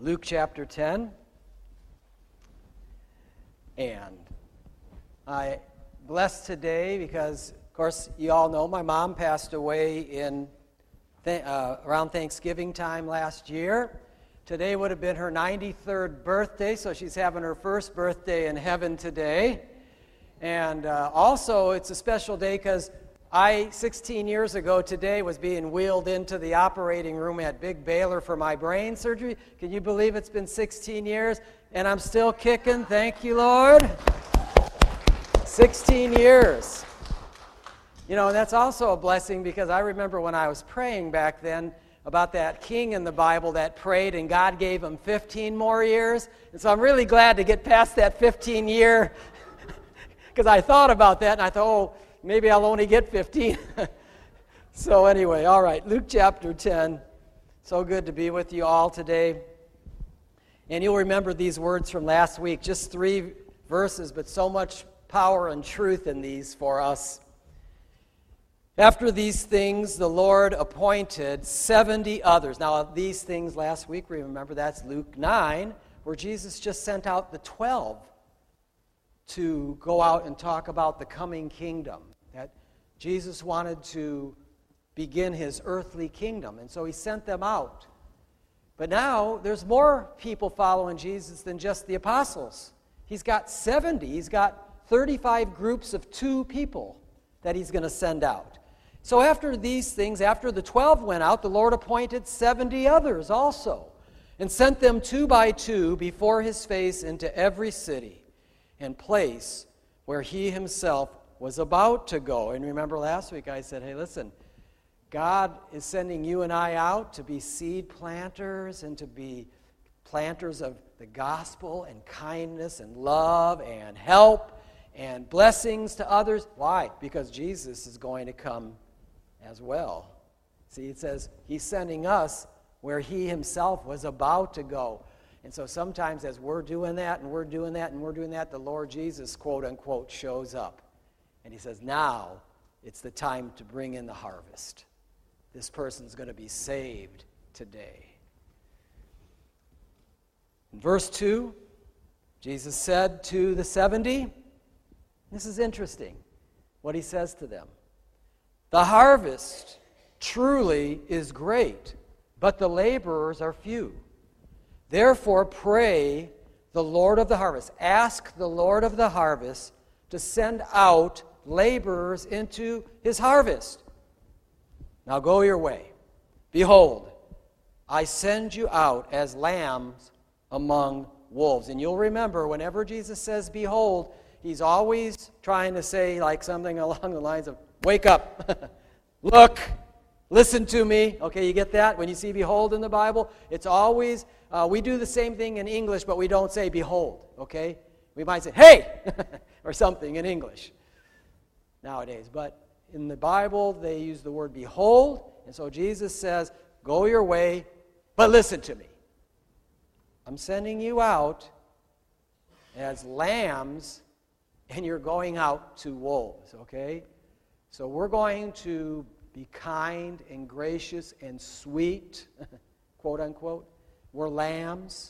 Luke chapter 10. And I blessed today because, of course, you all know my mom passed away in around Thanksgiving time last year. Today would have been her 93rd birthday, so she's having her first birthday in heaven today. And also, it's a special day because 16 years ago today, was being wheeled into the operating room at Big Baylor for my brain surgery. Can you believe it's been 16 years? And I'm still kicking. Thank you, Lord. 16 years. You know, and that's also a blessing because I remember when I was praying back then about that king in the Bible that prayed and God gave him 15 more years. And so I'm really glad to get past that 15 year because I thought about that and I thought, oh, maybe I'll only get 15. So anyway, all right, Luke chapter 10. So good to be with you all today. And you'll remember these words from last week, just 3 verses, but so much power and truth in these for us. After these things, the Lord appointed 70 others. Now, these things last week, remember that's Luke 9, where Jesus just sent out the 12 to go out and talk about the coming kingdom. That Jesus wanted to begin his earthly kingdom, and so he sent them out. But now there's more people following Jesus than just the apostles. He's got 70. He's got 35 groups of 2 people that he's going to send out. So after these things, after the 12 went out, the Lord appointed 70 others also and sent them 2 by 2 before his face into every city and place where he himself was about to go. And remember last week I said, hey, listen, God is sending you and I out to be seed planters and to be planters of the gospel and kindness and love and help and blessings to others. Why? Because Jesus is going to come as well. See, it says he's sending us where he himself was about to go. And so sometimes as we're doing that and we're doing that and we're doing that, the Lord Jesus, quote unquote, shows up. And he says, now it's the time to bring in the harvest. This person's going to be saved today. In verse 2, Jesus said to the 70, this is interesting, what he says to them. The harvest truly is great, but the laborers are few. Therefore pray the Lord of the harvest. Ask the Lord of the harvest to send out laborers into his harvest. Now go your way. Behold, I send you out as lambs among wolves. And you'll remember, whenever Jesus says, behold, he's always trying to say like something along the lines of, wake up, look, listen to me. Okay, you get that? When you see behold in the Bible, it's always, we do the same thing in English, but we don't say behold, okay? We might say, hey, or something in English nowadays. But in the Bible, they use the word behold, and so Jesus says, go your way, but listen to me. I'm sending you out as lambs, and you're going out to wolves, okay? So we're going to be kind and gracious and sweet, quote unquote. We're lambs.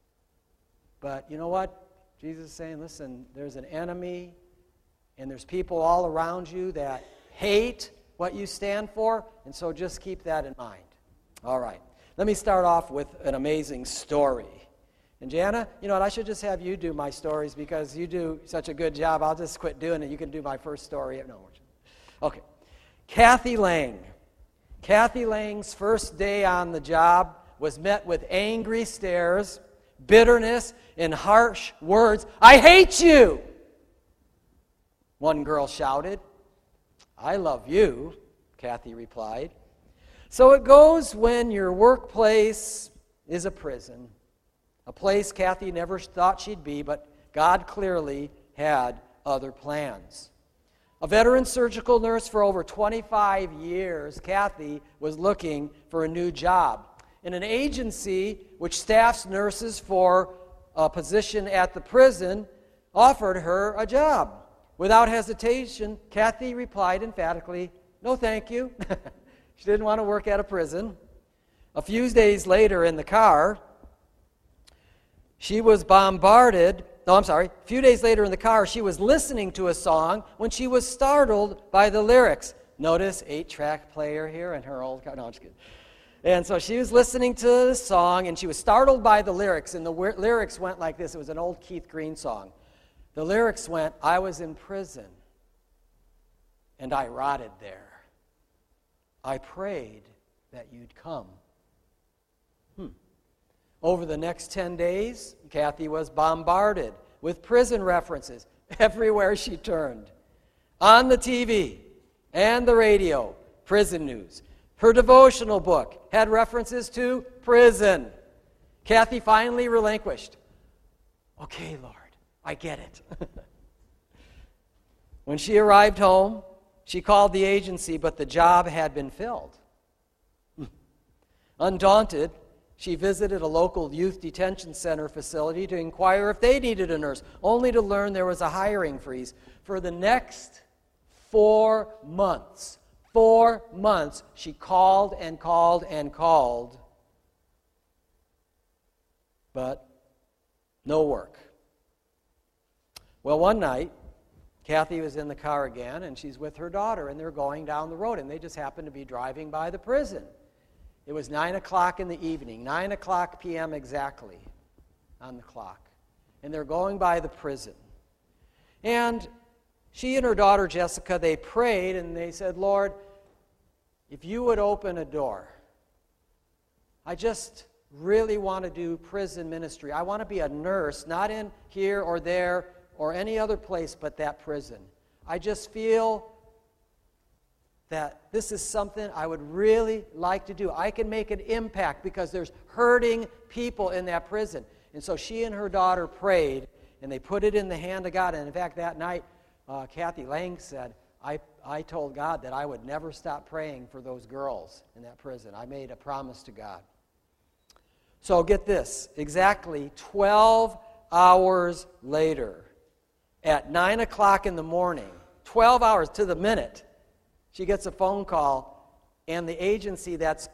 But you know what? Jesus is saying, listen, there's an enemy, and there's people all around you that hate what you stand for, and so just keep that in mind. All right. Let me start off with an amazing story. And Jana, you know what, I should just have you do my stories because you do such a good job. I'll just quit doing it. You can do my first story. No. Okay. Kathy Lang. Kathy Lang's first day on the job was met with angry stares, bitterness, and harsh words. I hate you! One girl shouted. I love you, Kathy replied. So it goes when your workplace is a prison, a place Kathy never thought she'd be, but God clearly had other plans. A veteran surgical nurse for over 25 years, Kathy was looking for a new job. In an agency which staffs nurses for a position at the prison offered her a job. Without hesitation, Kathy replied emphatically, no thank you. She didn't want to work at a prison. A few days later in the car, she was bombarded. No, I'm sorry. A few days later in the car, she was listening to a song when she was startled by the lyrics. Notice 8-track player here in her old car. No, I'm just kidding. And so she was listening to the song, and she was startled by the lyrics. And the lyrics went like this. It was an old Keith Green song. The lyrics went, I was in prison, and I rotted there. I prayed that you'd come. Over the next 10 days, Kathy was bombarded with prison references everywhere she turned. On the TV and the radio, prison news. Her devotional book had references to prison. Kathy finally relinquished. Okay, Lord, I get it. When she arrived home, she called the agency, but the job had been filled. Undaunted, she visited a local youth detention center facility to inquire if they needed a nurse, only to learn there was a hiring freeze. For the next 4 months, 4 months, she called and called and called, but no work. Well, one night, Kathy was in the car again, and she's with her daughter, and they're going down the road, and they just happened to be driving by the prison. It was 9 o'clock in the evening, 9 o'clock p.m. exactly on the clock. And they're going by the prison. And she and her daughter Jessica, they prayed and they said, Lord, if you would open a door, I just really want to do prison ministry. I want to be a nurse, not in here or there or any other place but that prison. I just feel that this is something I would really like to do. I can make an impact because there's hurting people in that prison. And so she and her daughter prayed, and they put it in the hand of God. And in fact, that night, Kathy Lang said, I told God that I would never stop praying for those girls in that prison. I made a promise to God. So get this, exactly 12 hours later, at 9 o'clock in the morning, 12 hours to the minute, she gets a phone call, and the agency that's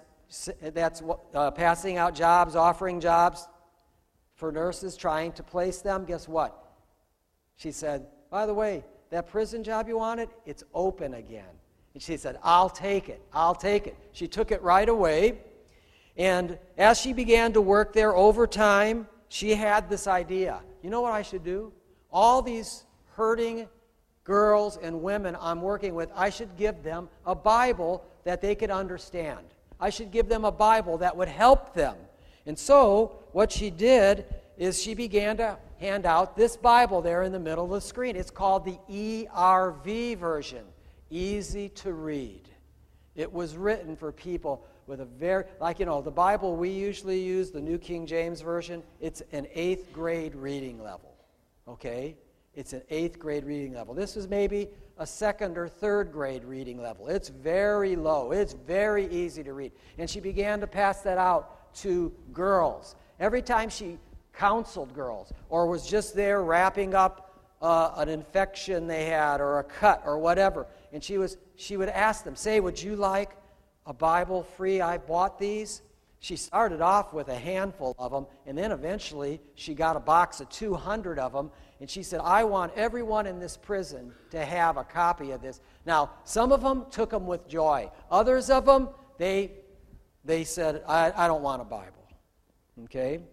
passing out jobs, offering jobs for nurses, trying to place them, guess what? She said, by the way, that prison job you wanted, it's open again. And she said, I'll take it. I'll take it. She took it right away. And as she began to work there over time, she had this idea. You know what I should do? All these hurting girls and women I'm working with, I should give them a Bible that they could understand. I should give them a Bible that would help them. And so what she did is she began to hand out this Bible there in the middle of the screen. It's called the ERV version, easy to read. It was written for people with a very, the Bible we usually use, the New King James Version, it's an 8th grade reading level, okay? It's an 8th grade reading level. This is maybe a 2nd or 3rd grade reading level. It's very low. It's very easy to read. And she began to pass that out to girls. Every time she counseled girls or was just there wrapping up an infection they had or a cut or whatever, and she would ask them, say, would you like a Bible free? I bought these. She started off with a handful of them, and then eventually she got a box of 200 of them, and she said, I want everyone in this prison to have a copy of this. Now, some of them took them with joy. Others of them, they said, I don't want a Bible. Okay?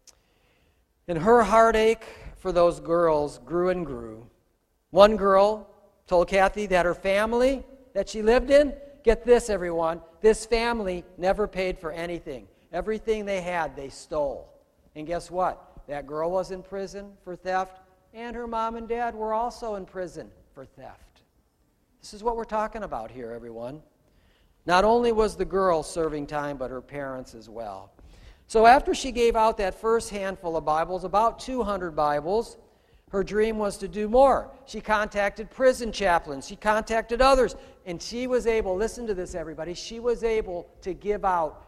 And her heartache for those girls grew and grew. One girl told Kathy that her family that she lived in, get this, everyone, this family never paid for anything. Everything they had, they stole. And guess what? That girl was in prison for theft, and her mom and dad were also in prison for theft. This is what we're talking about here, everyone. Not only was the girl serving time, but her parents as well. So after she gave out that first handful of Bibles, about 200 Bibles, her dream was to do more. She contacted prison chaplains. She contacted others. And she was able, listen to this, everybody, she was able to give out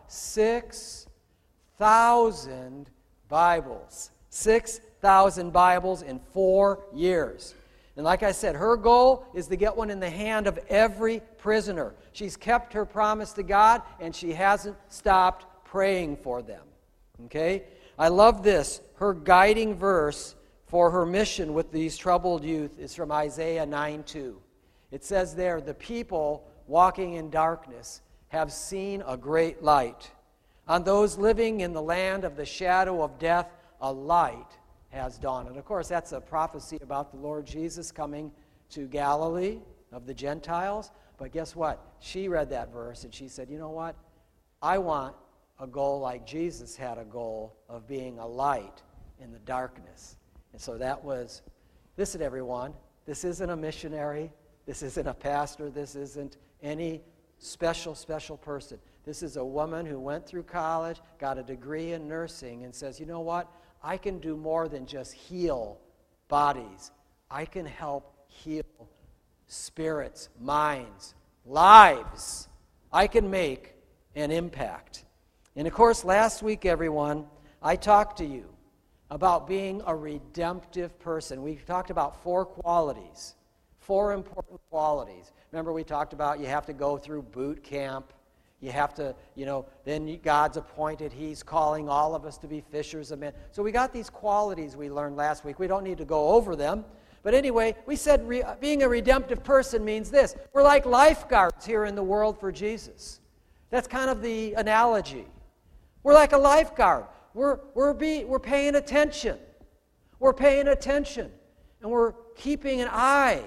6,000 Bibles. 6,000 Bibles in 4 years. And like I said, her goal is to get one in the hand of every prisoner. She's kept her promise to God, and she hasn't stopped praying for them. Okay? I love this. her guiding verse for her mission with these troubled youth is from Isaiah 9:2. It says there, "The people walking in darkness have seen a great light. On those living in the land of the shadow of death, a light has dawned." And of course, that's a prophecy about the Lord Jesus coming to Galilee of the Gentiles. But guess what? She read that verse and she said, you know what? I want a goal like Jesus had a goal of being a light in the darkness. And so that was, listen everyone, this isn't a missionary, this isn't a pastor, this isn't any special person. This is a woman who went through college, got a degree in nursing, and says, you know what? I can do more than just heal bodies. I can help heal spirits, minds, lives. I can make an impact. And of course, last week, everyone, I talked to you about being a redemptive person. We talked about 4 qualities, 4 important qualities. Remember, we talked about you have to go through boot camp. You have to, then God's appointed. He's calling all of us to be fishers of men. So we got these qualities we learned last week. We don't need to go over them. But anyway, we said being a redemptive person means this. We're like lifeguards here in the world for Jesus. That's kind of the analogy. We're like a lifeguard. We're paying attention. We're paying attention. And we're keeping an eye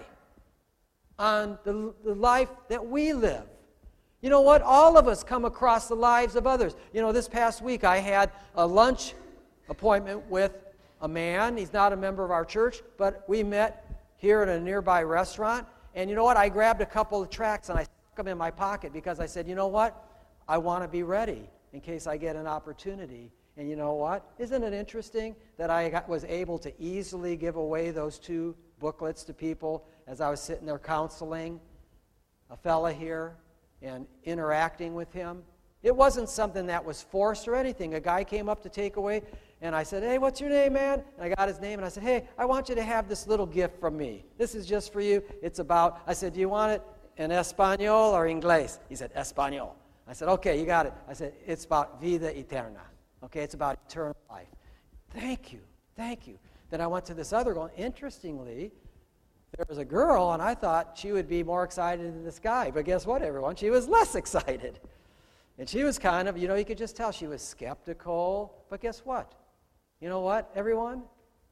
on the life that we live. You know what? All of us come across the lives of others. This past week I had a lunch appointment with a man. He's not a member of our church, but we met here at a nearby restaurant. And you know what? I grabbed a couple of tracts and I stuck them in my pocket because I said, you know what? I want to be ready in case I get an opportunity. And you know what? Isn't it interesting that I was able to easily give away those 2 booklets to people as I was sitting there counseling a fella here and interacting with him? It wasn't something that was forced or anything. A guy came up to take away, and I said, hey, what's your name, man? And I got his name, and I said, hey, I want you to have this little gift from me. This is just for you. It's about, I said, do you want it in Espanol or Inglés? He said, Espanol. I said, okay, you got it. I said, it's about vida eterna. Okay, it's about eternal life. Thank you. Then I went to this other one. Interestingly, there was a girl, and I thought she would be more excited than this guy. But guess what, everyone? She was less excited. And she was kind of, you could just tell she was skeptical. But guess what? You know what, everyone?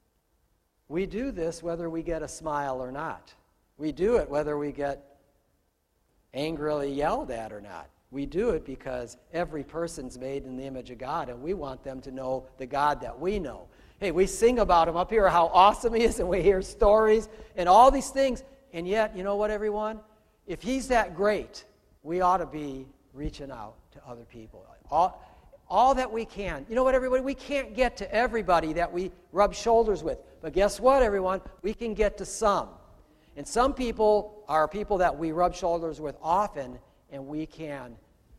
We do this whether we get a smile or not. We do it whether we get angrily yelled at or not. We do it because every person's made in the image of God, and we want them to know the God that we know. Hey, we sing about him up here, how awesome he is, and we hear stories and all these things. And yet, you know what, everyone? If he's that great, we ought to be reaching out to other people. All that we can. You know what, everybody? We can't get to everybody that we rub shoulders with. But guess what, everyone? We can get to some. And some people are people that we rub shoulders with often, and we can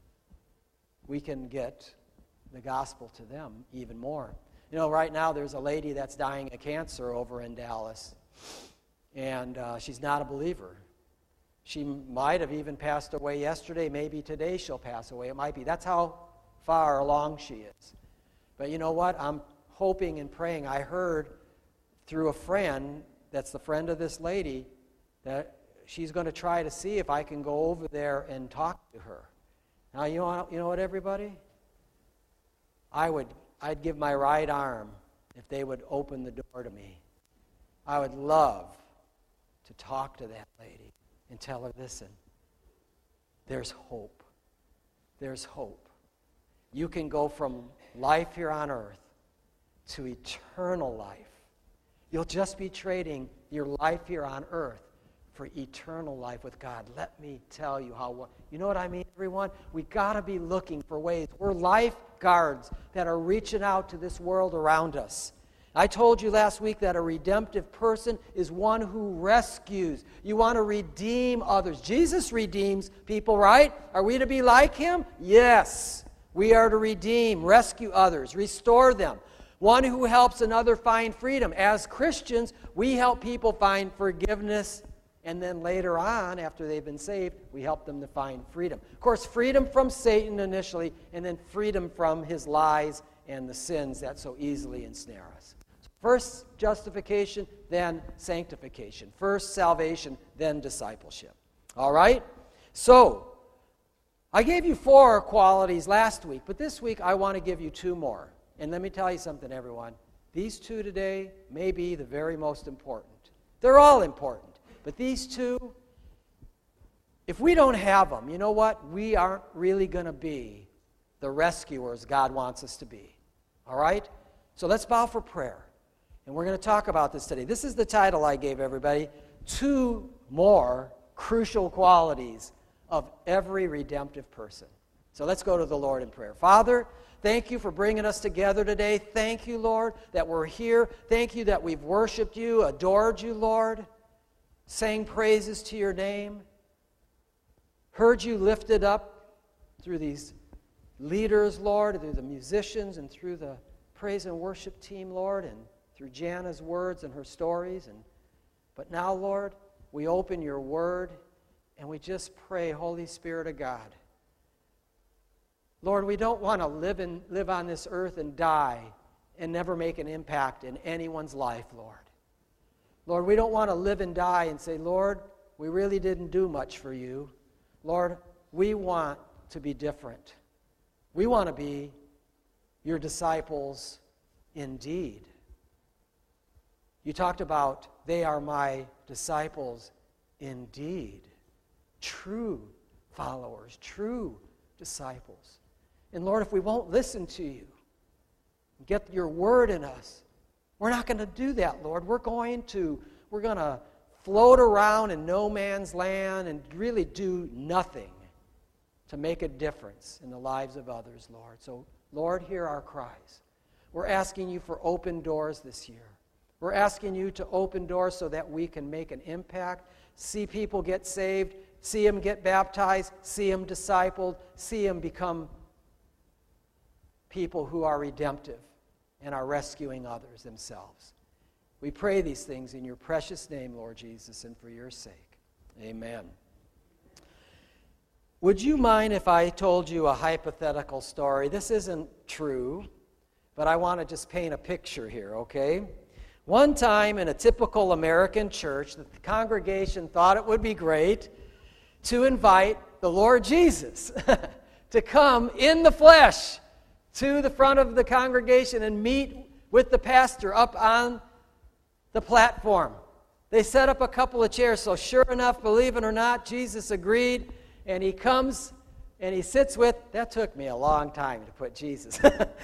get the gospel to them even more. Right now there's a lady that's dying of cancer over in Dallas, and she's not a believer. She might have even passed away yesterday. Maybe today she'll pass away. It might be. That's how far along she is. But you know what? I'm hoping and praying. I heard through a friend that's the friend of this lady that she's going to try to see if I can go over there and talk to her. Now, you know what, everybody? I'd give my right arm if they would open the door to me. I would love to talk to that lady and tell her, listen, there's hope. There's hope. You can go from life here on earth to eternal life. You'll just be trading your life here on earth for eternal life with God. Let me tell you how, you know what I mean, everyone? We got to be looking for ways. We're lifeguards that are reaching out to this world around us. I told you last week that a redemptive person is one who rescues. You want to redeem others. Jesus redeems people, right? Are we to be like him? Yes. We are to redeem, rescue others, restore them. One who helps another find freedom. As Christians, we help people find forgiveness, and then later on, after they've been saved, we help them to find freedom. Of course, freedom from Satan initially, and then freedom from his lies and the sins that so easily ensnare us. First justification, then sanctification. First salvation, then discipleship. All right? So, I gave you 4 qualities last week, but this week I want to give you 2 more. And let me tell you something, everyone. These 2 today may be the very most important. They're all important, but these 2, if we don't have them, you know what? We aren't really going to be the rescuers God wants us to be. All right? So let's bow for prayer. And we're going to talk about this today. This is the title I gave everybody, 2 more crucial qualities of every redemptive person. So let's go to the Lord in prayer. Father, thank you for bringing us together today. Thank you, Lord, that we're here. Thank you that we've worshiped you, adored you, Lord, sang praises to your name, heard you lifted up through these leaders, Lord, through the musicians and through the praise and worship team, Lord, and through Jana's words and her stories. But now, Lord, we open your word and we just pray, Holy Spirit of God. Lord, we don't want to live on this earth and die and never make an impact in anyone's life, Lord. Lord, we don't want to live and die and say, Lord, we really didn't do much for you. Lord, we want to be different. We want to be your disciples indeed. You talked about, they are my disciples indeed. True followers, true disciples. And Lord, if we won't listen to you, get your word in us, we're not going to do that, Lord. We're going to float around in no man's land and really do nothing to make a difference in the lives of others, Lord. So, Lord, hear our cries. We're asking you for open doors this year. We're asking you to open doors so that we can make an impact, see people get saved, see them get baptized, see them discipled, see them become people who are redemptive and are rescuing others themselves. We pray these things in your precious name, Lord Jesus, and for your sake. Amen. Would you mind if I told you a hypothetical story? This isn't true, but I want to just paint a picture here, okay? One time in a typical American church, the congregation thought it would be great to invite the Lord Jesus to come in the flesh to the front of the congregation and meet with the pastor up on the platform. They set up a couple of chairs, so sure enough, believe it or not, Jesus agreed, and he comes and he sits with, that took me a long time to put Jesus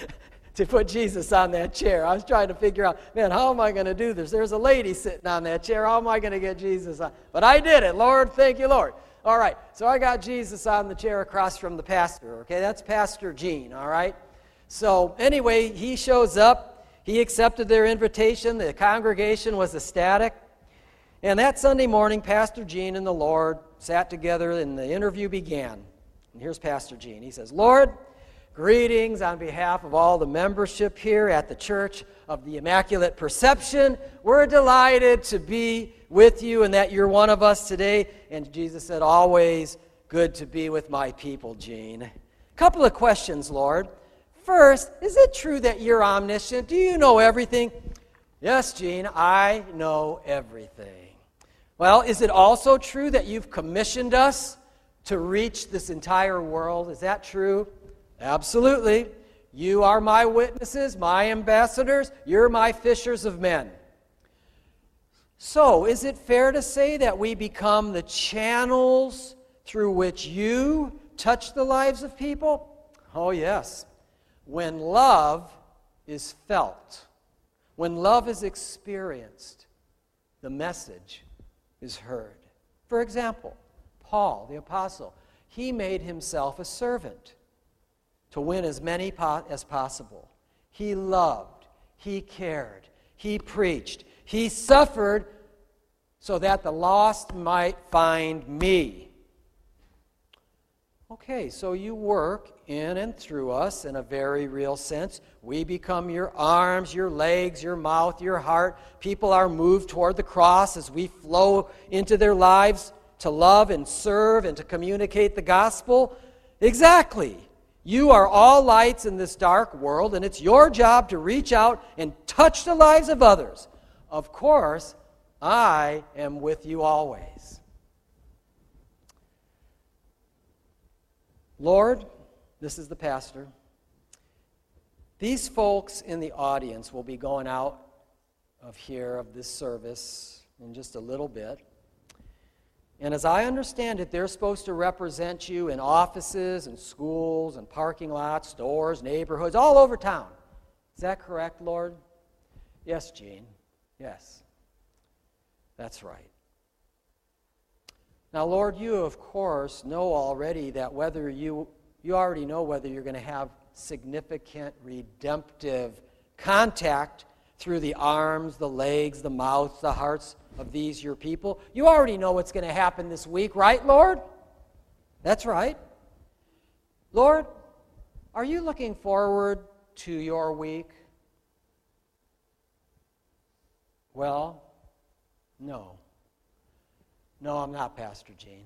on that chair. I was trying to figure out, man, how am I going to do this? There's a lady sitting on that chair. How am I going to get Jesus on? But I did it. Lord, thank you, Lord. All right, so I got Jesus on the chair across from the pastor, okay? That's Pastor Gene, all right? So anyway, he shows up. He accepted their invitation. The congregation was ecstatic. And that Sunday morning, Pastor Gene and the Lord sat together and the interview began. And here's Pastor Gene. He says, Lord, greetings on behalf of all the membership here at the Church of the Immaculate Perception. We're delighted to be with you and that you're one of us today. And Jesus said, always good to be with my people, Gene. A couple of questions, Lord. First, is it true that you're omniscient? Do you know everything? Yes, Gene, I know everything. Well, is it also true that you've commissioned us to reach this entire world? Is that true? Absolutely. You are my witnesses, my ambassadors. You're my fishers of men. So, is it fair to say that we become the channels through which you touch the lives of people? Oh, yes. When love is felt, when love is experienced, the message is heard. For example, Paul, the apostle, he made himself a servant to win as many as possible. He loved, he cared, he preached, he suffered so that the lost might find me. Okay, so you work in and through us in a very real sense. We become your arms, your legs, your mouth, your heart. People are moved toward the cross as we flow into their lives to love and serve and to communicate the gospel. Exactly. You are all lights in this dark world, and it's your job to reach out and touch the lives of others. Of course, I am with you always. Lord, this is the pastor. These folks in the audience will be going out of here, of this service, in just a little bit. And as I understand it, they're supposed to represent you in offices and schools and parking lots, stores, neighborhoods, all over town. Is that correct, Lord? Yes, Gene. Yes. That's right. Now, Lord, you, of course, know already that whether you already know whether you're going to have significant redemptive contact through the arms, the legs, the mouth, the hearts of these your people. You already know what's going to happen this week, right, Lord? That's right. Lord, are you looking forward to your week? Well, no. No, I'm not, Pastor Gene.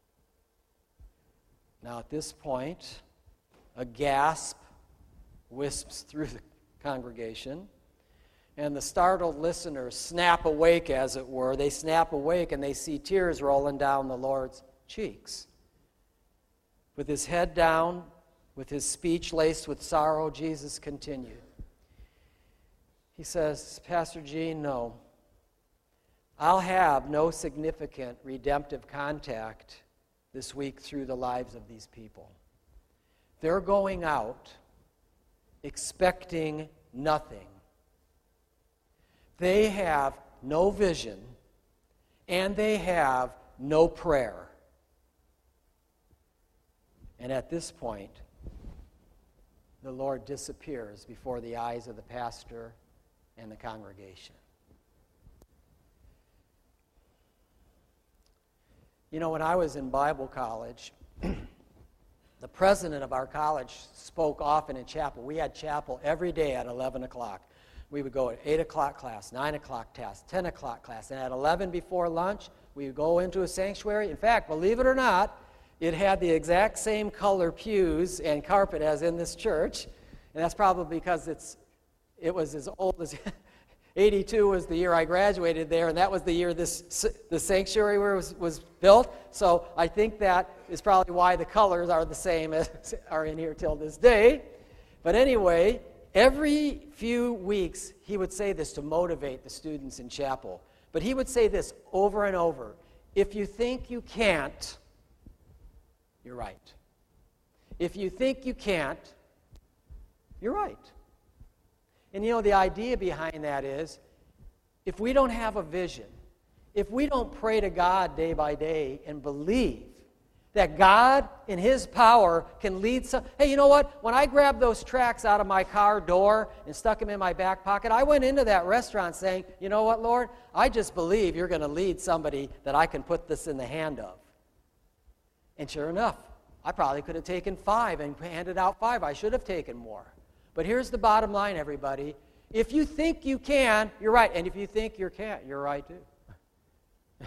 Now, at this point, a gasp wisps through the congregation, and the startled listeners snap awake, as it were. They snap awake, and they see tears rolling down the Lord's cheeks. With his head down, with his speech laced with sorrow, Jesus continued. He says, Pastor Gene, no. I'll have no significant redemptive contact this week through the lives of these people. They're going out expecting nothing. They have no vision, and they have no prayer. And at this point, the Lord disappears before the eyes of the pastor and the congregation. You know, when I was in Bible college, the president of our college spoke often in chapel. We had chapel every day at 11 o'clock. We would go at 8 o'clock class, 9 o'clock class, 10 o'clock class, and at 11 before lunch, we would go into a sanctuary. In fact, believe it or not, it had the exact same color pews and carpet as in this church, and that's probably because it was as old as 82 was the year I graduated there, and that was the year the sanctuary was built. So I think that is probably why the colors are the same as are in here till this day. But anyway, every few weeks he would say this to motivate the students in chapel. But he would say this over and over. If you think you can't, you're right. If you think you can't, you're right. And you know, the idea behind that is, if we don't have a vision, if we don't pray to God day by day and believe that God in his power can lead some... Hey, you know what? When I grabbed those tracts out of my car door and stuck them in my back pocket, I went into that restaurant saying, you know what, Lord? I just believe you're going to lead somebody that I can put this in the hand of. And sure enough, I probably could have taken 5 and handed out 5. I should have taken more. But here's the bottom line, everybody. If you think you can, you're right. And if you think you can't, you're right too.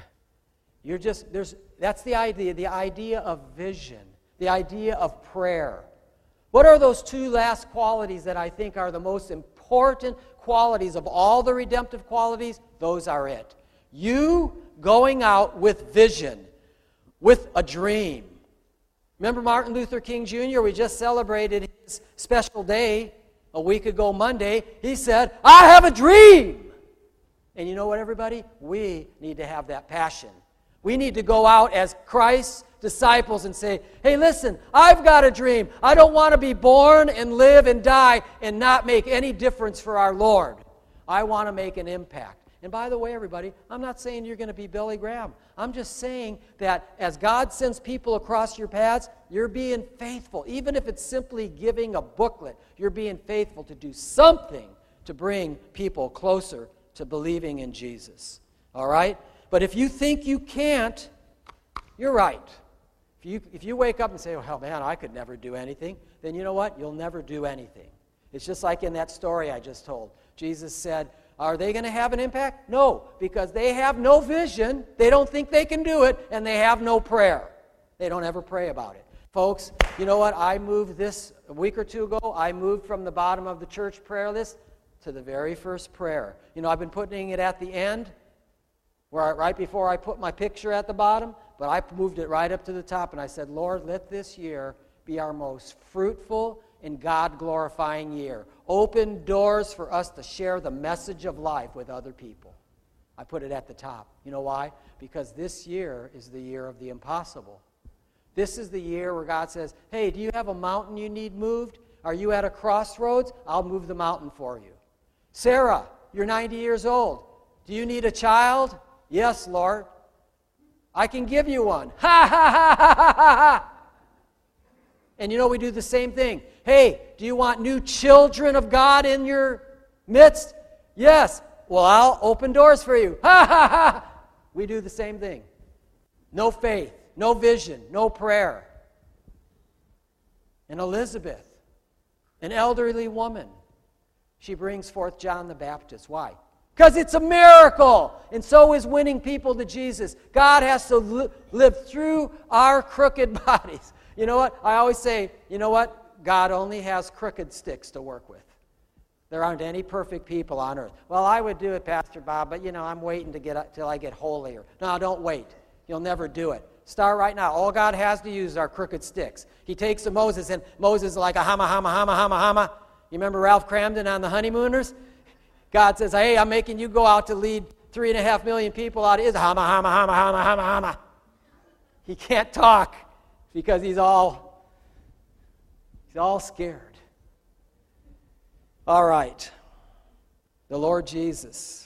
That's the idea of vision, the idea of prayer. What are those 2 last qualities that I think are the most important qualities of all the redemptive qualities? Those are it. You going out with vision, with a dream. Remember Martin Luther King Jr.? We just celebrated his special day a week ago Monday. He said, I have a dream. And you know what, everybody? We need to have that passion. We need to go out as Christ's disciples and say, hey, listen, I've got a dream. I don't want to be born and live and die and not make any difference for our Lord. I want to make an impact. And by the way, everybody, I'm not saying you're going to be Billy Graham. I'm just saying that as God sends people across your paths, you're being faithful. Even if it's simply giving a booklet, you're being faithful to do something to bring people closer to believing in Jesus. All right? But if you think you can't, you're right. If you wake up and say, oh, man, I could never do anything, then you know what? You'll never do anything. It's just like in that story I just told. Jesus said, are they going to have an impact? No, because they have no vision, they don't think they can do it, and they have no prayer. They don't ever pray about it. Folks, you know what? I moved this a week or two ago, I moved from the bottom of the church prayer list to the very first prayer. You know, I've been putting it at the end, right before I put my picture at the bottom, but I moved it right up to the top, and I said, Lord, let this year be our most fruitful and God-glorifying year. Open doors for us to share the message of life with other people. I put it at the top. You know why? Because this year is the year of the impossible. This is the year where God says, hey, do you have a mountain you need moved? Are you at a crossroads? I'll move the mountain for you. Sarah, you're 90 years old. Do you need a child? Yes, Lord. I can give you one. Ha, ha, ha, ha, ha, ha. And you know, we do the same thing. Hey, do you want new children of God in your midst? Yes. Well, I'll open doors for you. Ha, ha, ha. We do the same thing. No faith, no vision, no prayer. And Elizabeth, an elderly woman, she brings forth John the Baptist. Why? Because it's a miracle. And so is winning people to Jesus. God has to live through our crooked bodies. You know what? I always say, you know what? God only has crooked sticks to work with. There aren't any perfect people on earth. Well, I would do it, Pastor Bob, but you know, I'm waiting to get till I get holier. No, don't wait. You'll never do it. Start right now. All God has to use are crooked sticks. He takes to Moses, and Moses is like a hama, hama, hama, hama, hama. You remember Ralph Cramden on The Honeymooners? God says, hey, I'm making you go out to lead 3.5 million people out of Israel. Hama, hama, hama, hama, hama, hama. He can't talk because he's all scared. All right. The Lord Jesus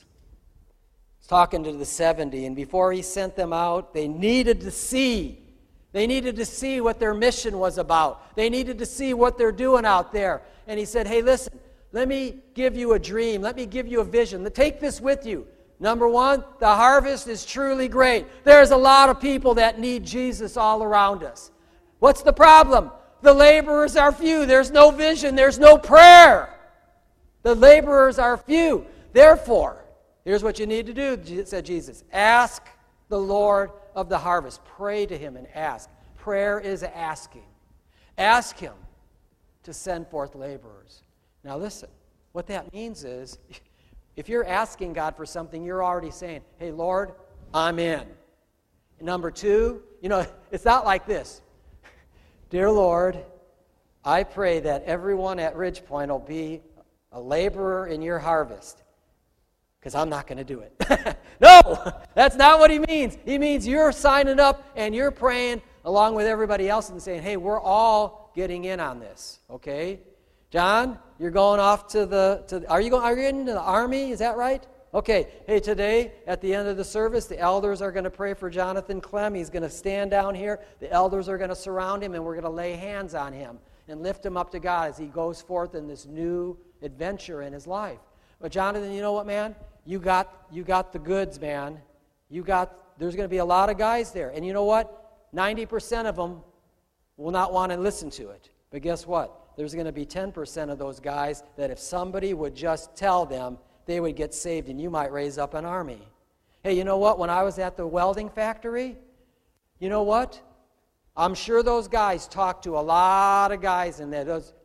was talking to the 70, and before he sent them out, they needed to see. They needed to see what their mission was about. They needed to see what they're doing out there. And he said, hey, listen, let me give you a dream. Let me give you a vision. Take this with you. Number one, the harvest is truly great. There's a lot of people that need Jesus all around us. What's the problem? The laborers are few. There's no vision. There's no prayer. The laborers are few. Therefore, here's what you need to do, said Jesus. Ask the Lord of the harvest. Pray to him and ask. Prayer is asking. Ask him to send forth laborers. Now listen, what that means is, if you're asking God for something, you're already saying, hey, Lord, I'm in. And number two, you know, it's not like this. Dear Lord, I pray that everyone at Ridgepoint will be a laborer in your harvest, because I'm not going to do it. No, that's not what he means. He means you're signing up and you're praying along with everybody else and saying, hey, we're all getting in on this, okay? John, you're going off are you into the army? Is that right? Okay. Hey, today at the end of the service, the elders are going to pray for Jonathan Clem. He's going to stand down here. The elders are going to surround him, and we're going to lay hands on him and lift him up to God as he goes forth in this new adventure in his life. But Jonathan, you know what, man? You got the goods, man. There's going to be a lot of guys there. And you know what? 90% of them will not want to listen to it. But guess what? There's going to be 10% of those guys that if somebody would just tell them, they would get saved, and you might raise up an army. Hey, you know what? When I was at the welding factory, you know what? I'm sure those guys talked to a lot of guys in there. Those,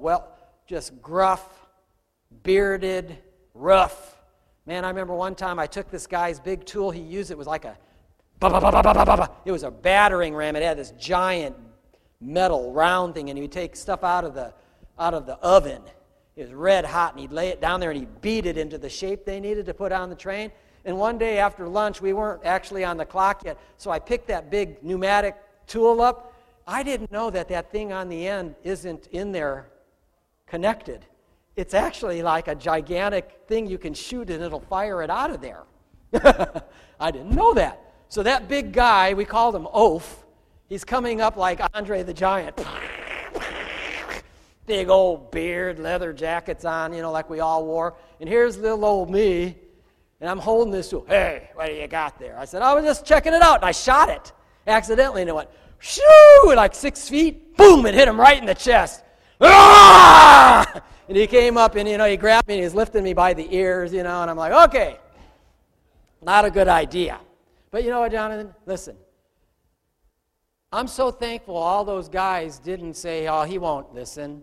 just gruff, bearded, rough. Man, I remember one time I took this guy's big tool. He used it was like a, it was a battering ram. It had this giant metal round thing, and he'd take stuff out of the oven. It was red hot, and he'd lay it down there, and he'd beat it into the shape they needed to put on the train. And one day after lunch, we weren't actually on the clock yet, so I picked that big pneumatic tool up. I didn't know that thing on the end isn't in there connected. It's actually like a gigantic thing you can shoot, and it'll fire it out of there. I didn't know that. So that big guy, we called him Oaf, he's coming up like Andre the Giant. Big old beard, leather jackets on, like we all wore. And here's little old me, and I'm holding this tool. Hey, what do you got there? I said, I was just checking it out, and I shot it accidentally, and it went, shoo, like 6 feet, boom, it hit him right in the chest. Ah! And he came up, and, he grabbed me, and he was lifting me by the ears, and I'm like, okay, not a good idea. But you know what, Jonathan? Listen. I'm so thankful all those guys didn't say, oh, he won't listen.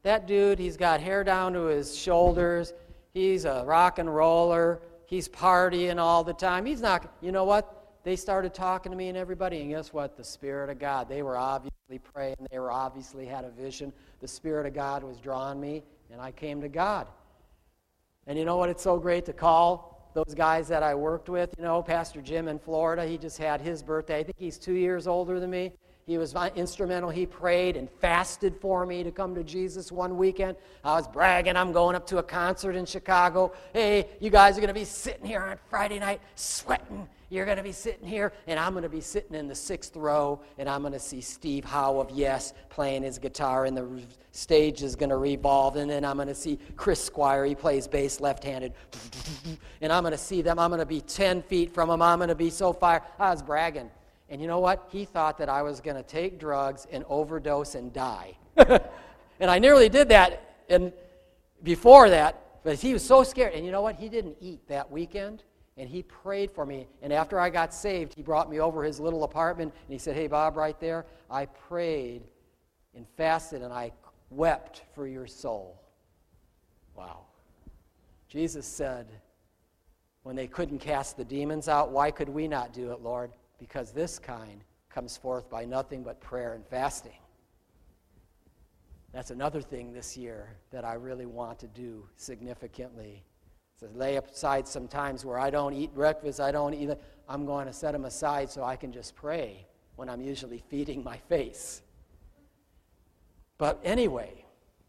That dude, he's got hair down to his shoulders. He's a rock and roller. He's partying all the time. He's not, you know what? They started talking to me and everybody, and guess what? The Spirit of God. They were obviously praying. They were obviously had a vision. The Spirit of God was drawing me, and I came to God. And you know what? It's so great to call those guys that I worked with. You know, Pastor Jim in Florida, he just had his birthday. I think he's 2 years older than me. He was instrumental. He prayed and fasted for me to come to Jesus one weekend. I was bragging. I'm going up to a concert in Chicago. Hey, you guys are going to be sitting here on Friday night sweating. You're going to be sitting here, and I'm going to be sitting in the 6th row, and I'm going to see Steve Howe of Yes playing his guitar, and the stage is going to revolve, and then I'm going to see Chris Squire. He plays bass left-handed, and I'm going to see them. I'm going to be 10 feet from them. I'm going to be so fired. I was bragging. And you know what? He thought that I was going to take drugs and overdose and die. And I nearly did that before that, but he was so scared. And you know what? He didn't eat that weekend, and he prayed for me. And after I got saved, he brought me over his little apartment, and he said, hey, Bob, right there, I prayed and fasted, and I wept for your soul. Wow. Jesus said, when they couldn't cast the demons out, why could we not do it, Lord? Because this kind comes forth by nothing but prayer and fasting. That's another thing this year that I really want to do significantly. So lay aside some times where I don't eat breakfast, I'm going to set them aside so I can just pray when I'm usually feeding my face. But anyway,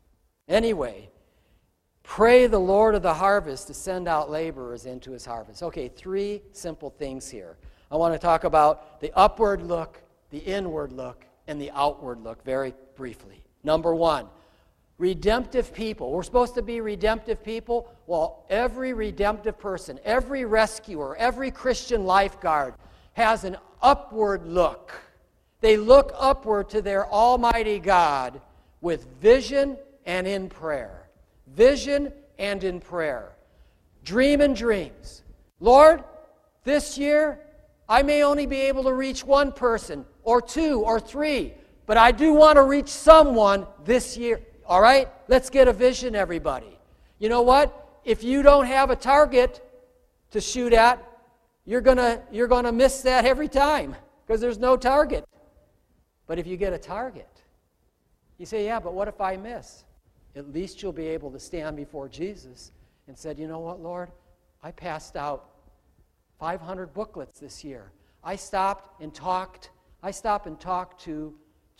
pray the Lord of the harvest to send out laborers into his harvest. Okay, 3 simple things here. I want to talk about the upward look, the inward look, and the outward look very briefly. Number 1, redemptive people. We're supposed to be redemptive people. Well, every redemptive person, every rescuer, every Christian lifeguard has an upward look. They look upward to their Almighty God with vision and in prayer. Vision and in prayer. Dreaming dreams. Lord, this year, I may only be able to reach 1 person, or 2, or 3, but I do want to reach someone this year. All right? Let's get a vision, everybody. You know what? If you don't have a target to shoot at, you're gonna miss that every time because there's no target. But if you get a target, you say, yeah, but what if I miss? At least you'll be able to stand before Jesus and said, you know what, Lord? I passed out 500 booklets this year. I stopped and talked to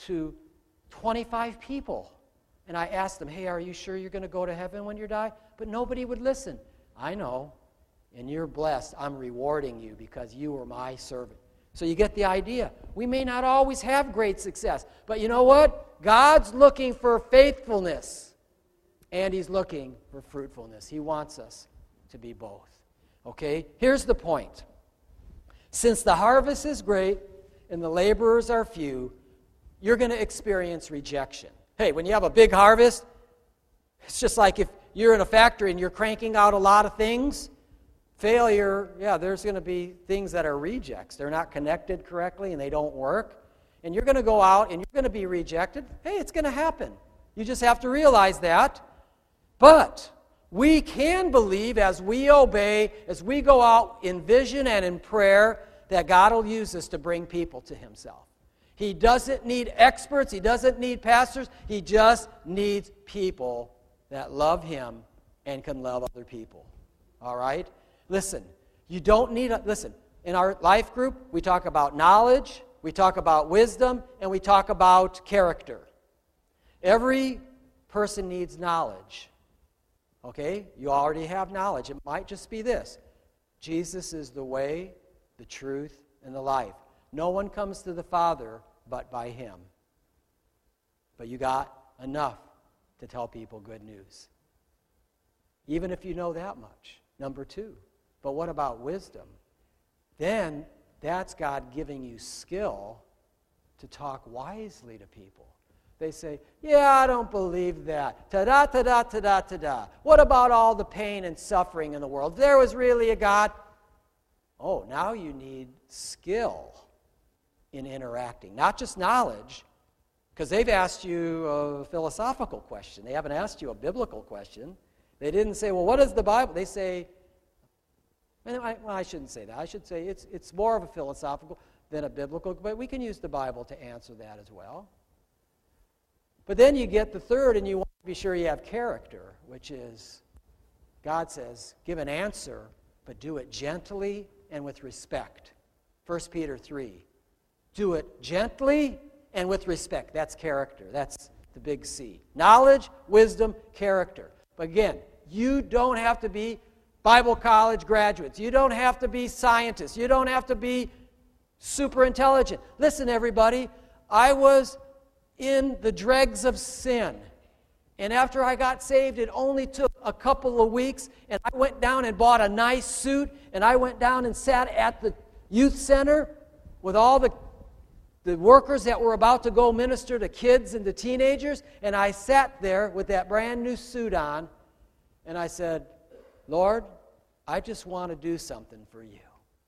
25 people. And I asked them, hey, are you sure you're going to go to heaven when you die? But nobody would listen. I know, and you're blessed. I'm rewarding you because you were my servant. So you get the idea. We may not always have great success, but you know what? God's looking for faithfulness, and he's looking for fruitfulness. He wants us to be both. Okay, here's the point. Since the harvest is great and the laborers are few, you're going to experience rejection. Hey, when you have a big harvest, it's just like if you're in a factory and you're cranking out a lot of things, failure, yeah, there's going to be things that are rejects. They're not connected correctly and they don't work. And you're going to go out and you're going to be rejected. Hey, it's going to happen. You just have to realize that. But we can believe as we obey, as we go out in vision and in prayer, that God will use us to bring people to himself. He doesn't need experts. He doesn't need pastors. He just needs people that love him and can love other people. All right? Listen, you don't need listen, in our life group, we talk about knowledge, we talk about wisdom, and we talk about character. Every person needs knowledge. Okay? You already have knowledge. It might just be this. Jesus is the way, the truth, and the life. No one comes to the Father but by him. But you got enough to tell people good news. Even if you know that much. Number 2. But what about wisdom? Then that's God giving you skill to talk wisely to people. They say, yeah, I don't believe that. Ta-da, ta-da, ta-da, ta-da. What about all the pain and suffering in the world? If there was really a God. Oh, now you need skill in interacting. Not just knowledge, Because they've asked you a philosophical question. They haven't asked you a biblical question. They didn't say, well, what is the Bible? They say, well, I shouldn't say that. I should say it's more of a philosophical than a biblical, but we can use the Bible to answer that as well. But then you get the third, and you want to be sure you have character, which is, God says, give an answer, but do it gently and with respect. 1 Peter 3. Do it gently and with respect. That's character. That's the big C. Knowledge, wisdom, character. But again, you don't have to be Bible college graduates. You don't have to be scientists. You don't have to be super intelligent. Listen, everybody, I was in the dregs of sin. And after I got saved, it only took a couple of weeks, and I went down and bought a nice suit, and I went down and sat at the youth center with all the workers that were about to go minister to kids and to teenagers, and I sat there with that brand new suit on, and I said, Lord, I just want to do something for you.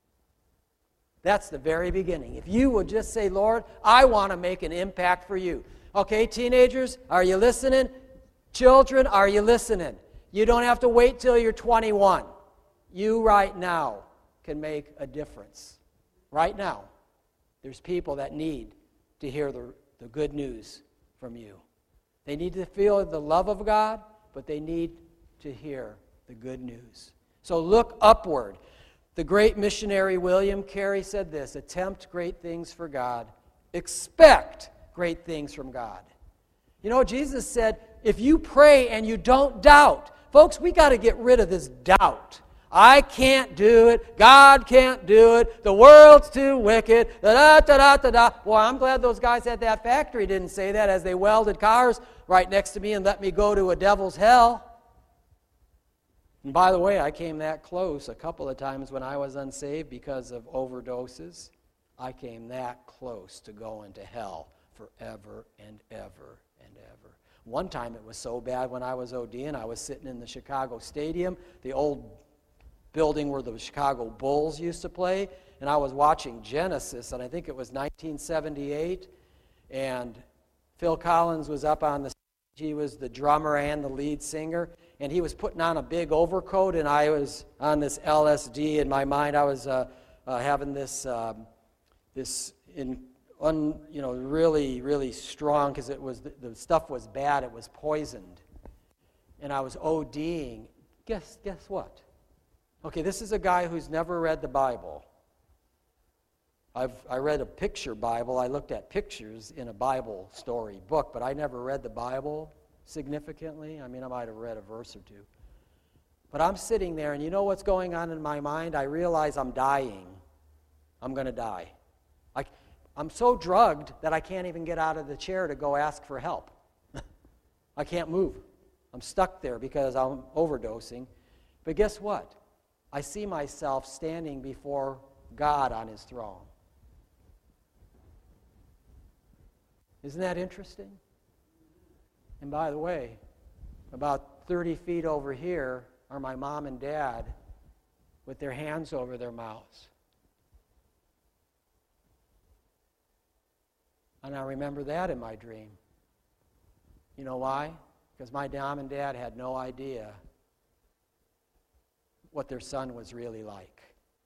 That's the very beginning. If you would just say, Lord, I want to make an impact for you. Okay, teenagers, are you listening? Children, are you listening? You don't have to wait till you're 21. You right now can make a difference. Right now. There's people that need to hear the good news from you. They need to feel the love of God, but they need to hear the good news. So look upward. The great missionary William Carey said this, attempt great things for God. Expect great things from God. You know, Jesus said, if you pray and you don't doubt, folks, we got to get rid of this doubt. I can't do it. God can't do it. The world's too wicked. Da-da-da-da-da-da. Well, I'm glad those guys at that factory didn't say that as they welded cars right next to me and let me go to a devil's hell. And by the way, I came that close a couple of times when I was unsaved because of overdoses. I came that close to going to hell forever and ever and ever. One time it was so bad when I was ODing, I was sitting in the Chicago Stadium, the old building where the Chicago Bulls used to play, and I was watching Genesis, and I think it was 1978, and Phil Collins was up on the stage. He was the drummer and the lead singer, and he was putting on a big overcoat, and I was on this LSD. In my mind, I was having this really, really strong, because it was the stuff was bad. It was poisoned, and I was ODing. Guess what? Okay, this is a guy who's never read the Bible. I read a picture Bible. I looked at pictures in a Bible story book, but I never read the Bible significantly. I mean, I might have read a verse or two. But I'm sitting there, and you know what's going on in my mind? I realize I'm dying. I'm going to die. I'm so drugged that I can't even get out of the chair to go ask for help. I can't move. I'm stuck there because I'm overdosing. But guess what? I see myself standing before God on his throne. Isn't that interesting? And by the way, about 30 feet over here are my mom and dad with their hands over their mouths. And I remember that in my dream. You know why? Because my mom and dad had no idea what their son was really like.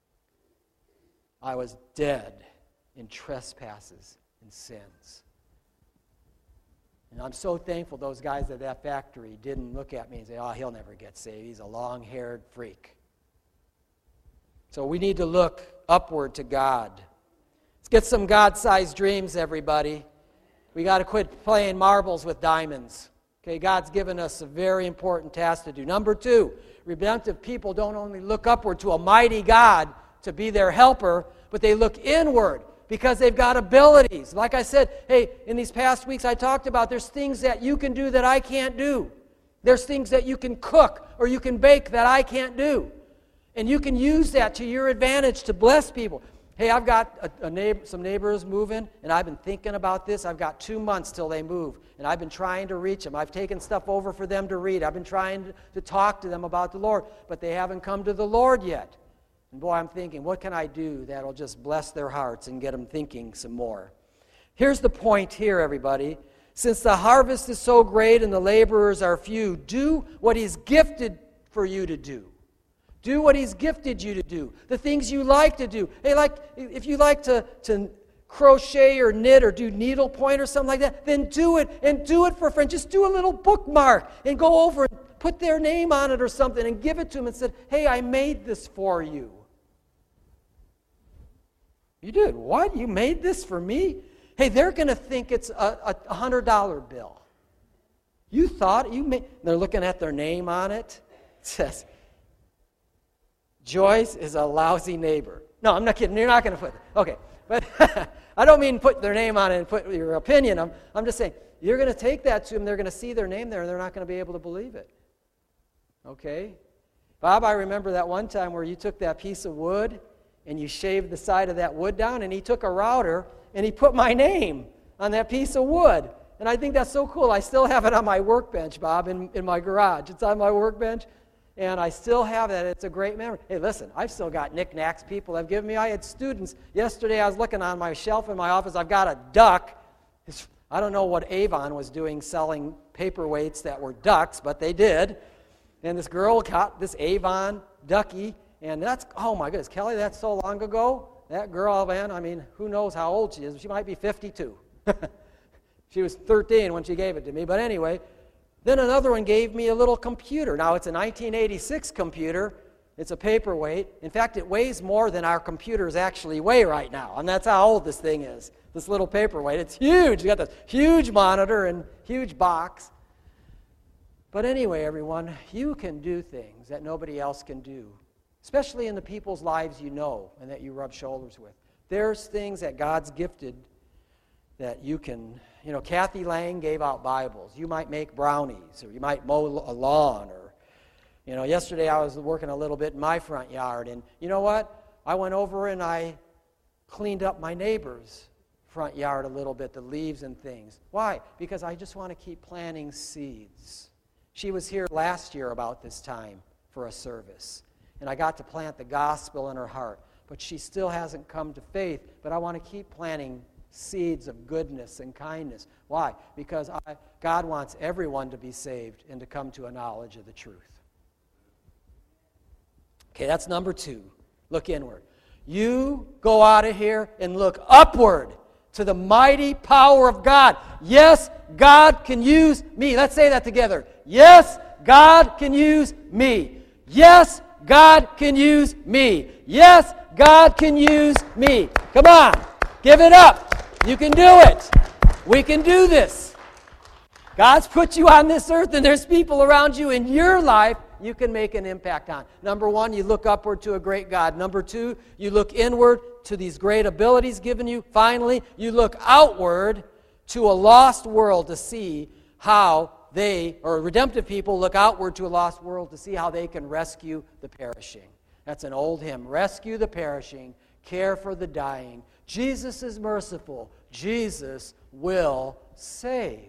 I was dead in trespasses and sins. And I'm so thankful those guys at that factory didn't look at me and say, oh, he'll never get saved. He's a long-haired freak. So we need to look upward to God. Let's get some God-sized dreams, everybody. We got to quit playing marbles with diamonds. Okay, God's given us a very important task to do. Number 2, redemptive people don't only look upward to a mighty God to be their helper, but they look inward because they've got abilities. Like I said, hey, in these past weeks I talked about there's things that you can do that I can't do. There's things that you can cook or you can bake that I can't do. And you can use that to your advantage to bless people. Hey, I've got some neighbors moving, and I've been thinking about this. I've got 2 months till they move, and I've been trying to reach them. I've taken stuff over for them to read. I've been trying to talk to them about the Lord, but they haven't come to the Lord yet. And boy, I'm thinking, what can I do that'll just bless their hearts and get them thinking some more? Here's the point here, everybody. Since the harvest is so great and the laborers are few, do what He's gifted for you to do. Do what He's gifted you to do. The things you like to do. Hey, like if you like to crochet or knit or do needlepoint or something like that, then do it, and do it for a friend. Just do a little bookmark and go over and put their name on it or something and give it to them and say, hey, I made this for you. You did? What? You made this for me? Hey, they're going to think it's a $100 bill. You thought you made... They're looking at their name on it. It says, Joyce is a lousy neighbor. No, I'm not kidding. You're not going to put it. Okay. But I don't mean put their name on it and put your opinion. I'm just saying, you're going to take that to them. They're going to see their name there, and they're not going to be able to believe it. Okay? Bob, I remember that one time where you took that piece of wood and you shaved the side of that wood down, and he took a router and he put my name on that piece of wood. And I think that's so cool. I still have it on my workbench, Bob, in my garage. It's on my workbench, and I still have that. It's a great memory. Hey, listen, I've still got knickknacks people have given me. I had students. Yesterday I was looking on my shelf in my office. I've got a duck. I don't know what Avon was doing selling paperweights that were ducks, but they did. And this girl got this Avon ducky, and that's, oh my goodness, Kelly, that's so long ago. That girl, man, I mean, who knows how old she is. She might be 52. She was 13 when she gave it to me. But anyway, then another one gave me a little computer. Now, it's a 1986 computer. It's a paperweight. In fact, it weighs more than our computers actually weigh right now. And that's how old this thing is, this little paperweight. It's huge. You got this huge monitor and huge box. But anyway, everyone, you can do things that nobody else can do, especially in the people's lives you know and that you rub shoulders with. There's things that God's gifted that you can, you know, Kathy Lang gave out Bibles. You might make brownies, or you might mow a lawn, or, you know, yesterday I was working a little bit in my front yard, and you know what? I went over and I cleaned up my neighbor's front yard a little bit, the leaves and things. Why? Because I just want to keep planting seeds. She was here last year about this time for a service, and I got to plant the gospel in her heart. But she still hasn't come to faith, but I want to keep planting seeds of goodness and kindness. Why? Because God wants everyone to be saved and to come to a knowledge of the truth. Okay, that's number 2. Look inward. You go out of here and look upward to the mighty power of God. Yes, God can use me. Let's say that together. Yes, God can use me. Yes, God can use me. Yes, God can use me. Come on, give it up. You can do it. We can do this. God's put you on this earth, and there's people around you in your life you can make an impact on. Number 1, you look upward to a great God. Number 2, you look inward to these great abilities given you. Finally, you look outward to a lost world to see how they, or redemptive people, look outward to a lost world to see how they can rescue the perishing. That's an old hymn. Rescue the perishing, care for the dying. Jesus is merciful. Jesus will save.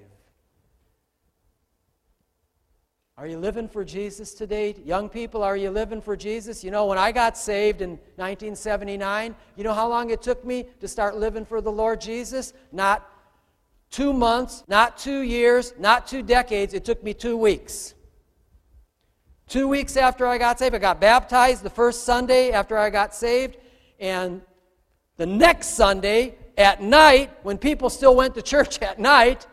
Are you living for Jesus today? Young people, are you living for Jesus? You know, when I got saved in 1979, you know how long it took me to start living for the Lord Jesus? Not 2 months, not 2 years, not 2 decades. It took me 2 weeks. 2 weeks after I got saved, I got baptized the first Sunday after I got saved, and the next Sunday at night, when people still went to church at night,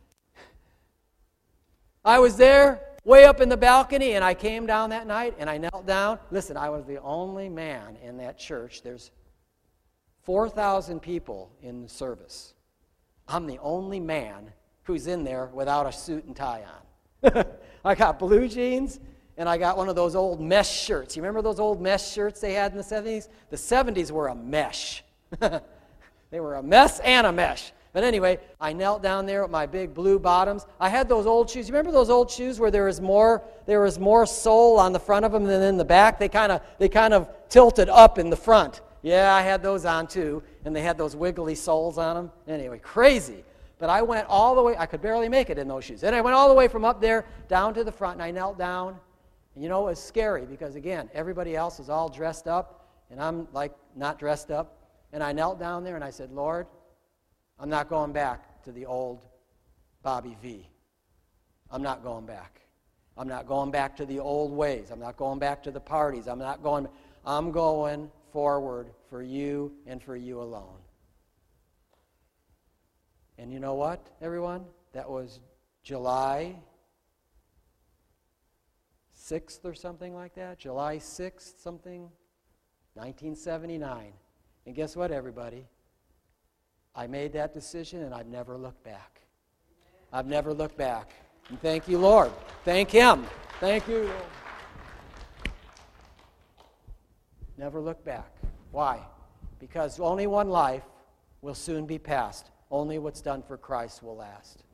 I was there way up in the balcony, and I came down that night, and I knelt down. Listen, I was the only man in that church. There's 4,000 people in the service. I'm the only man who's in there without a suit and tie on. I got blue jeans, and I got one of those old mesh shirts. You remember those old mesh shirts they had in the 70s? The 70s were a mesh. They were a mess and a mesh. But anyway, I knelt down there with my big blue bottoms. I had those old shoes. You remember those old shoes where there was more sole on the front of them than in the back? They kind of tilted up in the front. Yeah, I had those on too, and they had those wiggly soles on them. Anyway, crazy. But I went all the way. I could barely make it in those shoes. And I went all the way from up there down to the front, and I knelt down. And you know, it was scary because, again, everybody else was all dressed up, and I'm like not dressed up. And I knelt down there and I said, Lord, I'm not going back to the old Bobby V. I'm not going back. I'm not going back to the old ways. I'm not going back to the parties. I'm going forward for you and for you alone. And you know what, everyone? That was July 6th or something like that. July 6th, something, 1979. And guess what, everybody? I made that decision and I've never looked back. I've never looked back. And thank you, Lord. Thank Him. Thank you, Lord. Never look back. Why? Because only one life will soon be passed. Only what's done for Christ will last.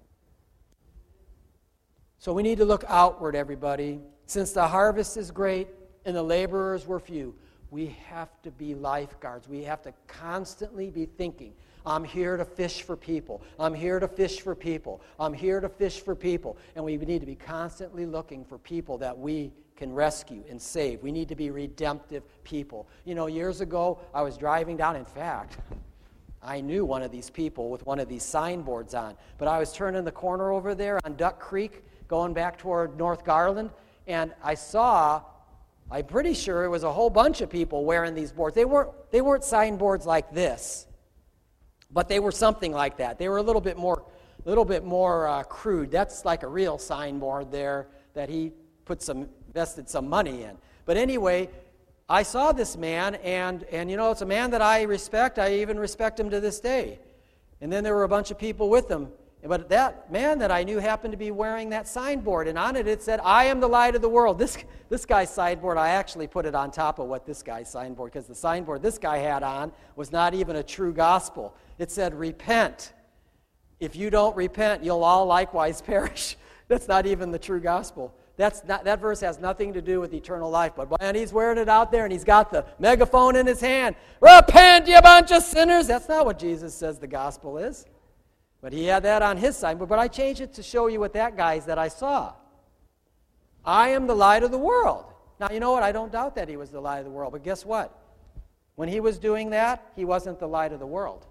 So we need to look outward, everybody. Since the harvest is great and the laborers were few, we have to be lifeguards. We have to constantly be thinking, I'm here to fish for people. I'm here to fish for people. I'm here to fish for people. And we need to be constantly looking for people that we can rescue and save. We need to be redemptive people. You know, years ago, I was driving down. In fact, I knew one of these people with one of these signboards on. But I was turning the corner over there on Duck Creek, going back toward North Garland, and I saw, I'm pretty sure it was a whole bunch of people wearing these boards. They weren't signboards like this, but they were something like that. They were a little bit more crude. That's like a real signboard there that he invested some money in. But anyway, I saw this man, and you know, it's a man that I respect. I even respect him to this day. And then there were a bunch of people with him. But that man that I knew happened to be wearing that signboard, and on it said, I am the light of the world. This guy's signboard, I actually put it on top of what this guy's signboard, because the signboard this guy had on was not even a true gospel. It said, repent. If you don't repent, you'll all likewise perish. That's not even the true gospel. That verse has nothing to do with eternal life. But man, he's wearing it out there, and he's got the megaphone in his hand. Repent, you bunch of sinners. That's not what Jesus says the gospel is. But he had that on his signboard. But I changed it to show you what that guy's that I saw. I am the light of the world. Now, you know what? I don't doubt that he was the light of the world. But guess what? When he was doing that, he wasn't the light of the world.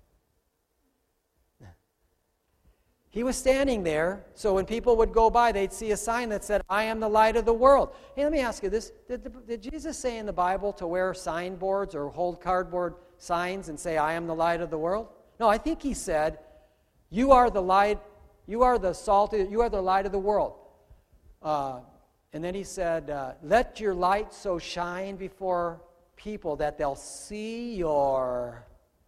He was standing there, so when people would go by, they'd see a sign that said, I am the light of the world. Hey, let me ask you this. Did Jesus say in the Bible to wear signboards or hold cardboard signs and say, I am the light of the world? No, I think he said, you are the light, you are the salt, you are the light of the world. And then he said, let your light so shine before people that they'll see your...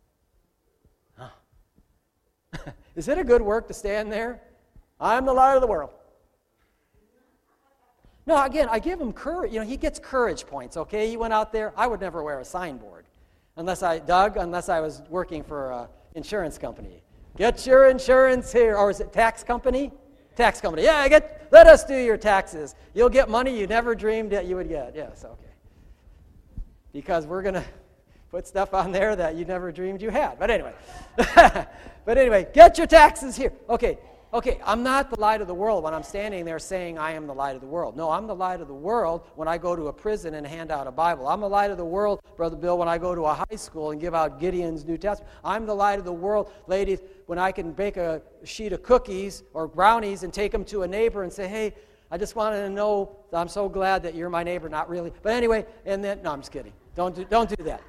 Is it a good work to stand there? I'm the light of the world. No, again, I give him courage. You know, he gets courage points, okay? He went out there. I would never wear a signboard unless I was working for an insurance company. Get your insurance here. Or is it tax company? Tax company. Yeah, let us do your taxes. You'll get money you never dreamed that you would get. Yes, okay. Because we're going to put stuff on there that you never dreamed you had. But anyway, get your taxes here. Okay, I'm not the light of the world when I'm standing there saying I am the light of the world. No, I'm the light of the world when I go to a prison and hand out a Bible. I'm the light of the world, Brother Bill, when I go to a high school and give out Gideon's New Testament. I'm the light of the world, ladies, when I can bake a sheet of cookies or brownies and take them to a neighbor and say, hey, I just wanted to know, I'm so glad that you're my neighbor. Not really. But anyway, and then, no, I'm just kidding. Don't do that.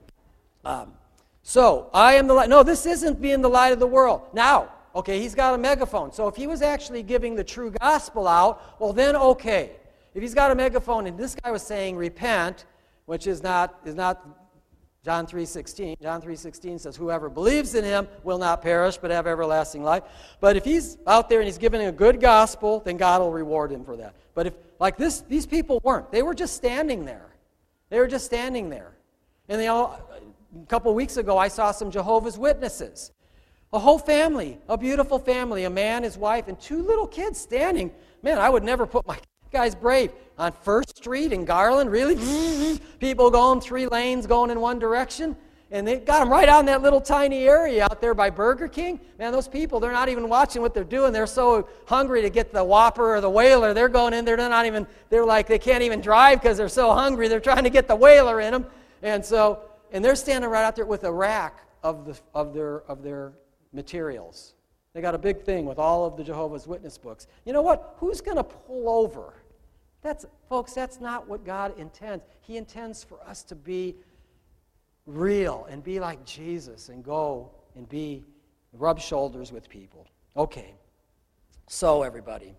So, I am the light. No, this isn't being the light of the world. Now, okay, he's got a megaphone. So if he was actually giving the true gospel out, well then okay. If he's got a megaphone and this guy was saying repent, which is not John 3:16. John 3:16 says, whoever believes in him will not perish but have everlasting life. But if he's out there and he's giving a good gospel, then God will reward him for that. But if, like this, these people weren't. They were just standing there. They were just standing there. And a couple weeks ago, I saw some Jehovah's Witnesses. A whole family, a beautiful family, a man, his wife, and two little kids standing. Man, I would never put my guy's brave. On First Street in Garland, really? People going 3 lanes going in one direction. And they got them right on that little tiny area out there by Burger King. Man, those people, they're not even watching what they're doing. They're so hungry to get the Whopper or the Whaler. They're going in there, they're like, they can't even drive because they're so hungry. They're trying to get the Whaler in them. And they're standing right out there with a rack of their materials. They got a big thing with all of the Jehovah's Witness books. You know what? Who's going to pull over? Folks, that's not what God intends. He intends for us to be real and be like Jesus and go and rub shoulders with people. Okay. So, everybody,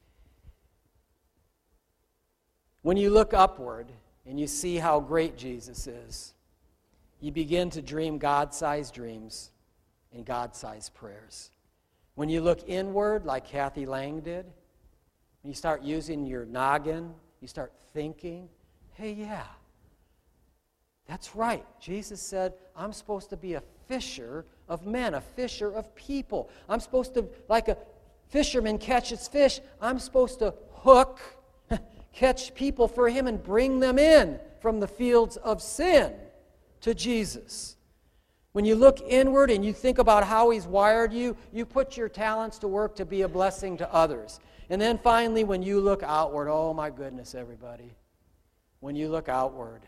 when you look upward and you see how great Jesus is, you begin to dream God-sized dreams and God-sized prayers. When you look inward, like Kathy Lang did, and you start using your noggin, you start thinking, hey, yeah, that's right. Jesus said, I'm supposed to be a fisher of men, a fisher of people. I'm supposed to, like a fisherman catches fish, I'm supposed to hook, catch people for him and bring them in from the fields of sin to Jesus. When you look inward and you think about how he's wired you, you put your talents to work to be a blessing to others. And then finally, when you look outward, oh my goodness, everybody, when you look outward,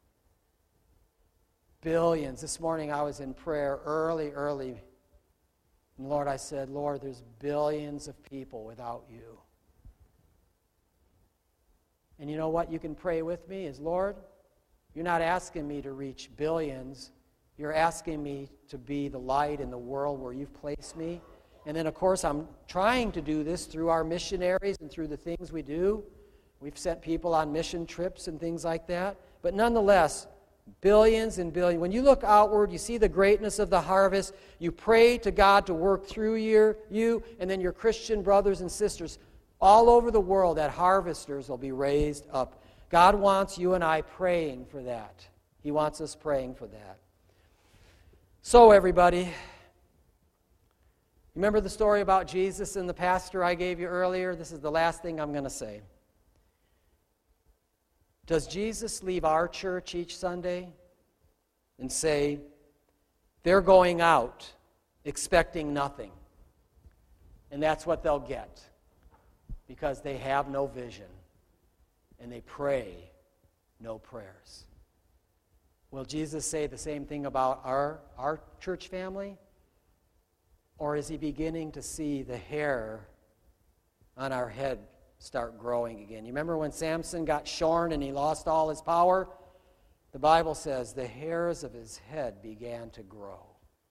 billions. This morning I was in prayer early. And Lord, I said, Lord, there's billions of people without you. And you know what you can pray with me is, Lord, you're not asking me to reach billions. You're asking me to be the light in the world where you've placed me. And then, of course, I'm trying to do this through our missionaries and through the things we do. We've sent people on mission trips and things like that. But nonetheless, billions and billions. When you look outward, you see the greatness of the harvest. You pray to God to work through you, and then your Christian brothers and sisters all over the world, that harvesters will be raised up. God wants you and I praying for that. He wants us praying for that. So, everybody, remember the story about Jesus and the pastor I gave you earlier? This is the last thing I'm going to say. Does Jesus leave our church each Sunday and say, they're going out expecting nothing, and that's what they'll get because they have no vision and they pray no prayers? Will Jesus say the same thing about our church family? Or is he beginning to see the hair on our head start growing again? You remember when Samson got shorn and he lost all his power? The Bible says the hairs of his head began to grow.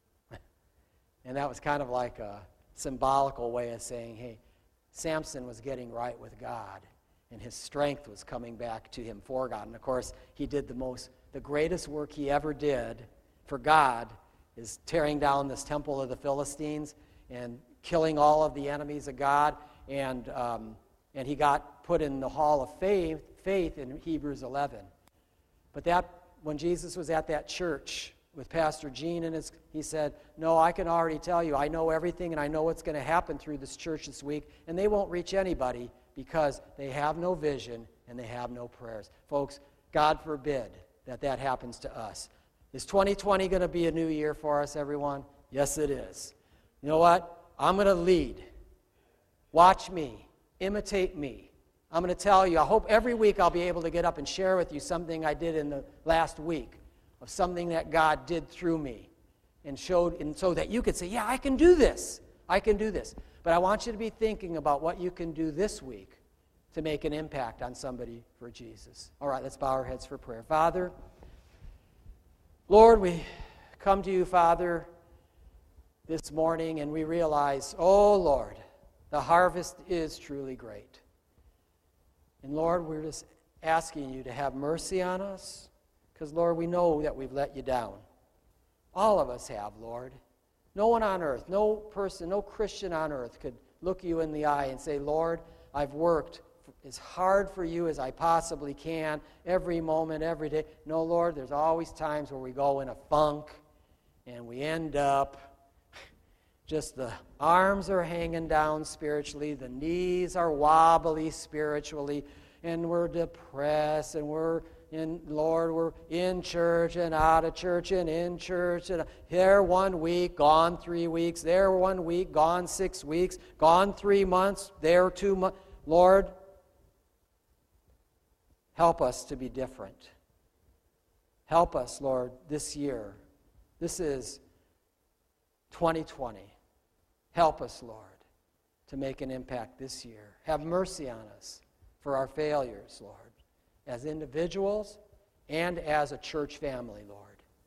And that was kind of like a symbolical way of saying, hey, Samson was getting right with God, and his strength was coming back to him for God. And of course, he did the greatest work he ever did for God is tearing down this temple of the Philistines and killing all of the enemies of God. And he got put in the hall of faith in Hebrews 11. But when Jesus was at that church with Pastor Gene and he said, no, I can already tell you, I know everything and I know what's going to happen through this church this week, and they won't reach anybody because they have no vision and they have no prayers. Folks, God forbid that happens to us. Is 2020 going to be a new year for us, everyone? Yes, it is. You know what? I'm going to lead. Watch me. Imitate me. I'm going to tell you, I hope every week I'll be able to get up and share with you something I did in the last week of something that God did through me and showed, and so that you could say, yeah, I can do this. I can do this. But I want you to be thinking about what you can do this week to make an impact on somebody for Jesus. All right, let's bow our heads for prayer. Father, Lord, we come to you, Father, this morning, and we realize, oh, Lord, the harvest is truly great. And, Lord, we're just asking you to have mercy on us because, Lord, we know that we've let you down. All of us have, Lord. No one on earth, no person, no Christian on earth could look you in the eye and say, Lord, I've worked as hard for you as I possibly can every moment, every day. No, Lord, there's always times where we go in a funk and we end up just the arms are hanging down spiritually, the knees are wobbly spiritually, and we're depressed, and we're in church and out of church and in church, and here 1 week, gone 3 weeks, there 1 week, gone 6 weeks, gone 3 months, there 2 months. Lord, help us to be different. Help us, Lord, this year. This is 2020. Help us, Lord, to make an impact this year. Have mercy on us for our failures, Lord, as individuals and as a church family, Lord.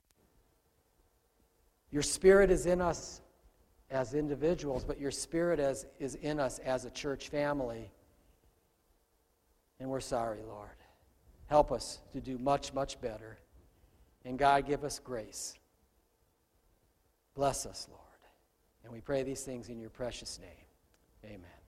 Your Spirit is in us as individuals, but your Spirit is in us as a church family. And we're sorry, Lord. Help us to do much, much better. And God, give us grace. Bless us, Lord. And we pray these things in your precious name. Amen.